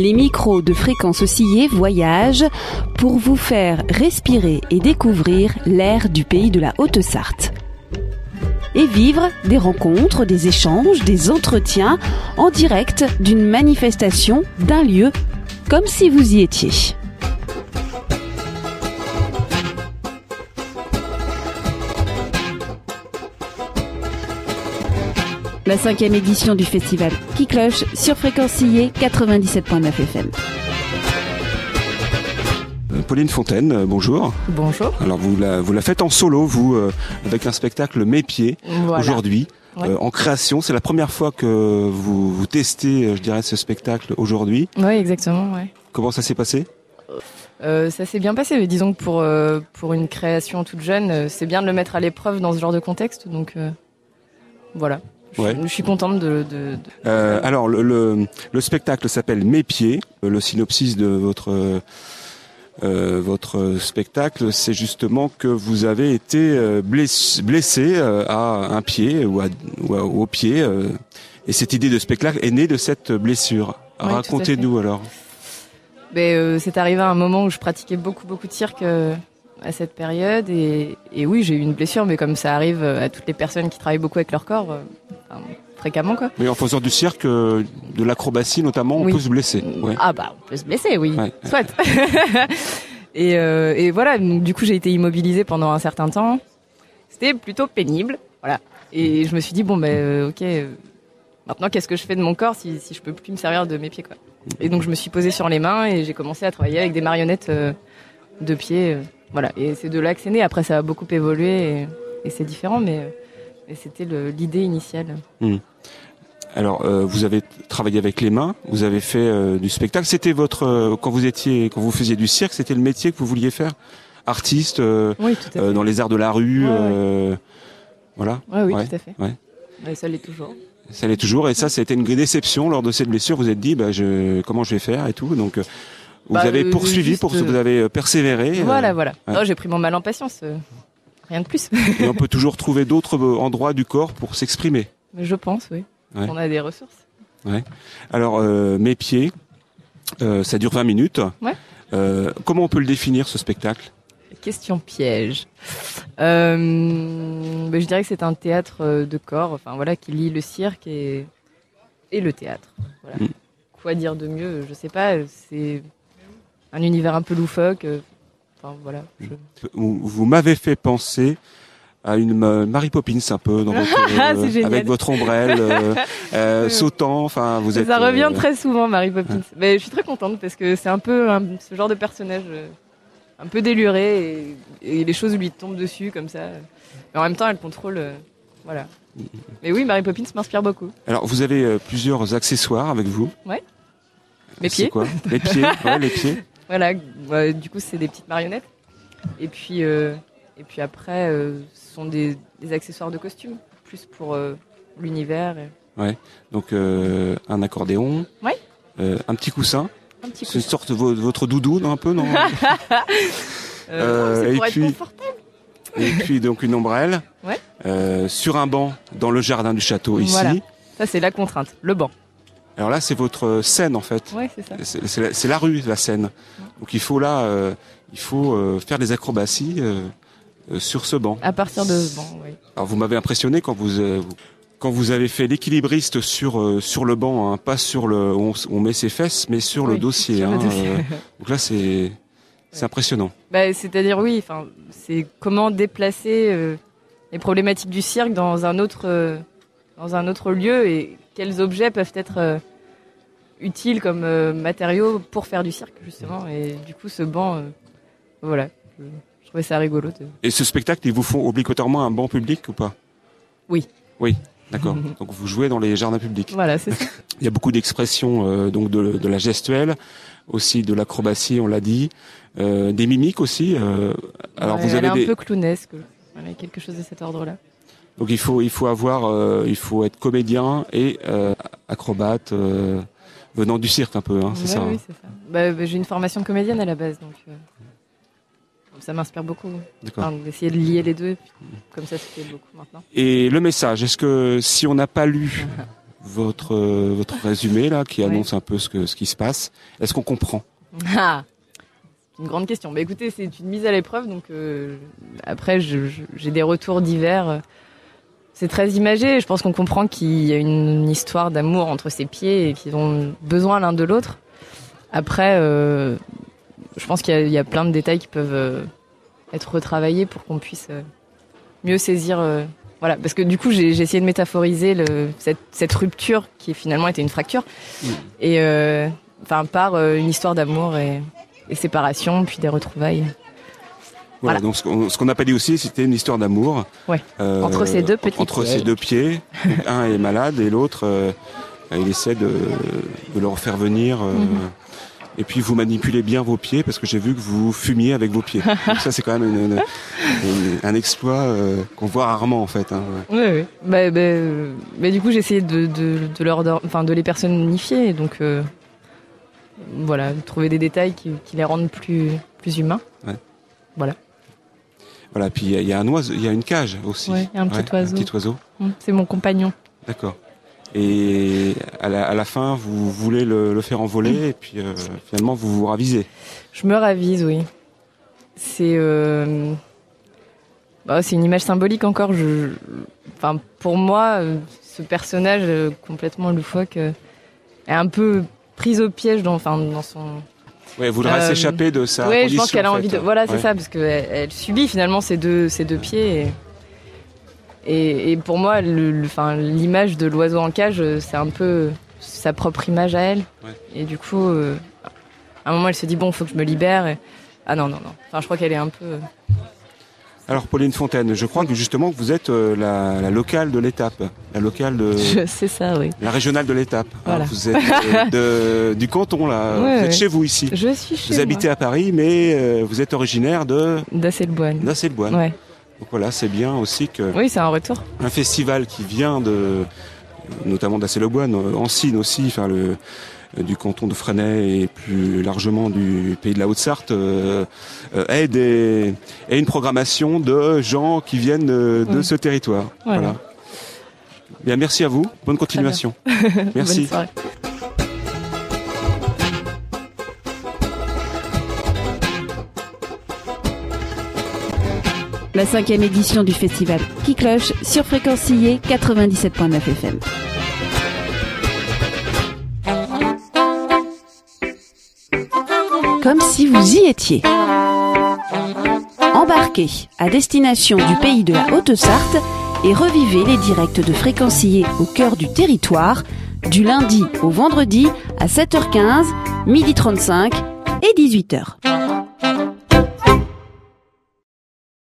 Les micros de Fréquence Oscillée voyagent pour vous faire respirer et découvrir l'air du pays de la Haute-Sarthe. Et vivre des rencontres, des échanges, des entretiens en direct d'une manifestation, d'un lieu, comme si vous y étiez. La 5e édition du festival qui cloche sur Fréquence Oscillée 97.9 FM. Pauline Fontaine, bonjour. Bonjour. Alors vous la faites en solo, vous, avec un spectacle Mes Pieds, voilà. Aujourd'hui, en création. C'est la première fois que vous testez, je dirais, ce spectacle aujourd'hui. Oui, exactement. Ouais. Comment ça s'est passé ? Ça s'est bien passé, mais disons que pour une création toute jeune, c'est bien de le mettre à l'épreuve dans ce genre de contexte. Donc voilà. Je suis contente de... Alors le spectacle s'appelle Mes Pieds. Le synopsis de votre spectacle, c'est justement que vous avez été blessé à un pied ou au pied, et cette idée de spectacle est née de cette blessure. Oui, Racontez-nous alors. C'est arrivé à un moment où je pratiquais beaucoup de cirque à cette période, et oui, j'ai eu une blessure, mais comme ça arrive à toutes les personnes qui travaillent beaucoup avec leur corps, fréquemment quoi. Mais en faisant du cirque, de l'acrobatie notamment, on peut se blesser. Ouais. Ah bah on peut se blesser, oui. Ouais. Soit. et voilà, donc, du coup j'ai été immobilisée pendant un certain temps. C'était plutôt pénible, voilà. Et je me suis dit ok, maintenant qu'est-ce que je fais de mon corps si je peux plus me servir de mes pieds quoi. Et donc je me suis posée sur les mains et j'ai commencé à travailler avec des marionnettes de pieds, voilà. Et c'est de là que c'est né. Après ça a beaucoup évolué et c'est différent, mais c'était l'idée initiale. Alors, vous avez travaillé avec les mains, vous avez fait du spectacle. C'était quand vous faisiez du cirque, c'était le métier que vous vouliez faire, artiste, oui, tout à fait. dans les arts de la rue, voilà. Oui, tout à fait. Ouais. Et ça l'est toujours. Ça l'est toujours, et ça a été une déception lors de cette blessure. Vous vous êtes dit, comment je vais faire et tout. Donc, vous avez poursuivi, vous avez persévéré. Voilà. Non, j'ai pris mon mal en patience. Rien de plus. Et on peut toujours trouver d'autres endroits du corps pour s'exprimer. Je pense, oui. Ouais. On a des ressources. Ouais. Alors, Mes Pieds, ça dure 20 minutes. Ouais. Comment on peut le définir, ce spectacle ? Question piège. Je dirais que c'est un théâtre de corps, qui lie le cirque et le théâtre. Voilà. Quoi dire de mieux ? Je sais pas. C'est un univers un peu loufoque. Vous m'avez fait penser à une Mary Poppins un peu dans votre, avec votre ombrelle sautant. Vous êtes. Ça revient très souvent, Mary Poppins. Mais je suis très contente parce que c'est un peu ce genre de personnage un peu déluré et les choses lui tombent dessus comme ça. Mais en même temps, elle contrôle. Voilà. Mais oui, Mary Poppins m'inspire beaucoup. Alors, vous avez plusieurs accessoires avec vous. Ouais. Mes pieds. C'est quoi ? Les pieds. Ouais, les pieds. Voilà. Du coup, c'est des petites marionnettes. Et puis après, ce sont des accessoires de costume, plus pour l'univers. Ouais. Donc un accordéon. Ouais. Un petit coussin. C'est une sorte de votre doudoune un peu, non ? C'est pour être confortable. Et puis donc une ombrelle. Ouais. Sur un banc dans le jardin du château ici. Voilà. Ça c'est la contrainte, le banc. Alors là, c'est votre scène en fait. Ouais, c'est ça. C'est la rue, la scène. Donc il faut faire des acrobaties sur ce banc. À partir de ce banc, oui. Alors vous m'avez impressionné quand vous avez fait l'équilibriste sur le banc, pas sur où on met ses fesses, mais sur le dossier. Sur le dossier. Donc là, c'est impressionnant. C'est-à-dire c'est comment déplacer les problématiques du cirque dans un autre lieu et quels objets peuvent être utiles comme matériaux pour faire du cirque justement. Et du coup, ce banc, voilà, je trouvais ça rigolo. Et ce spectacle, ils vous font obligatoirement un banc public ou pas ? Oui. Oui. D'accord. Donc vous jouez dans les jardins publics. Voilà, c'est ça. Il y a beaucoup d'expressions donc de la gestuelle, aussi de l'acrobatie, on l'a dit, des mimiques aussi. Alors vous avez un peu clownesque, voilà, quelque chose de cet ordre-là. Donc il faut être comédien et acrobate venant du cirque un peu, c'est ça. Oui, c'est ça. J'ai une formation de comédienne à la base, donc ça m'inspire beaucoup. D'accord. D'essayer de lier les deux, comme ça se fait beaucoup maintenant. Et le message, est-ce que si on n'a pas lu votre résumé là, qui annonce un peu ce qui se passe. Est-ce qu'on comprend? Ah, une grande question. Bah écoutez, c'est une mise à l'épreuve, donc après j'ai des retours divers. C'est très imagé. Je pense qu'on comprend qu'il y a une histoire d'amour entre ces pieds et qu'ils ont besoin l'un de l'autre. Après, je pense qu'il y a plein de détails qui peuvent être retravaillés pour qu'on puisse mieux saisir. Voilà, parce que du coup, j'ai essayé de métaphoriser cette rupture qui finalement était une fracture, et par une histoire d'amour et séparation, puis des retrouvailles. Voilà. Donc ce qu'on n'a pas dit aussi, c'était une histoire d'amour. Ouais. Entre ces deux petits pieds. Entre ces deux pieds. Donc, un est malade et l'autre, il essaie de le refaire venir. Et puis vous manipulez bien vos pieds parce que j'ai vu que vous fumiez avec vos pieds. Donc ça c'est quand même un exploit qu'on voit rarement en fait. Hein. Oui. Bah, du coup j'ai essayé de les personnifier, et donc voilà, trouver des détails qui les rendent plus humains. Ouais. Voilà. Voilà, puis il y a un oiseau, il y a une cage aussi. Oui, un petit oiseau. Un petit oiseau. C'est mon compagnon. D'accord. Et à la fin, vous voulez le faire envoler et puis finalement vous vous ravisez. Je me ravise, oui. C'est une image symbolique encore. Pour moi, ce personnage complètement loufoque est un peu prise au piège dans son. Ouais, elle voudrait s'échapper de sa condition. Oui, je pense qu'elle a envie de. Voilà, c'est ouais. ça, parce qu'elle subit finalement ces deux pieds. Et pour moi, l'image de l'oiseau en cage, c'est un peu sa propre image à elle. Ouais. Et du coup, à un moment, elle se dit bon, faut que je me libère. Et... Ah non. Enfin, je crois qu'elle est un peu. Alors, Pauline Fontaine, je crois que justement vous êtes la locale de l'étape, la locale de. C'est ça, oui. La régionale de l'étape. Voilà. Hein, vous êtes du canton là. Ouais, vous êtes chez vous ici. Je suis chez vous moi. habitez à Paris, mais vous êtes originaire d'Assel-Boine. d'Assel-Boine. Ouais. Donc voilà, c'est bien aussi que. Oui, c'est un retour. Un festival qui vient notamment d'Assel-Boine, Ancine aussi, du canton de Fresnay et plus largement du pays de la Haute-Sarthe, ait une programmation de gens qui viennent de ce territoire. Voilà. Bien, merci à vous. Bonne continuation. Merci. Bonne soirée. La 5e édition du festival qui cloche sur Fréquencillé 97.9 FM. Comme si vous y étiez. Embarquez à destination du pays de la Haute-Sarthe et revivez les directs de Fréquencillé au cœur du territoire, du lundi au vendredi à 7h15, 12h35 et 18h.